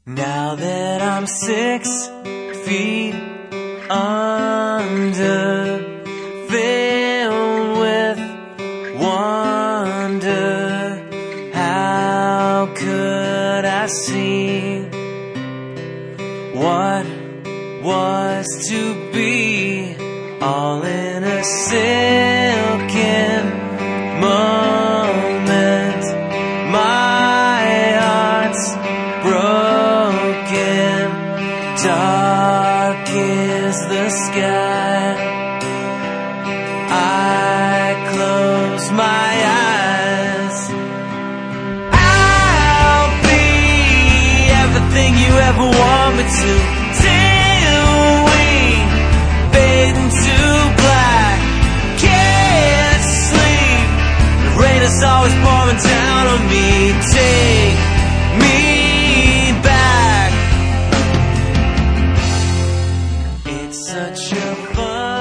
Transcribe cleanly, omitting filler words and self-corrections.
Now that I'm 6 feet under, filled with wonder, how could I see what was to be, all in a silken moment? My heart's broken, dark is the sky. I close my eyes. I'll be everything you ever want me to, till we fade into black. Can't sleep, the rain is always pouring down on me. Take me back. It's such a fun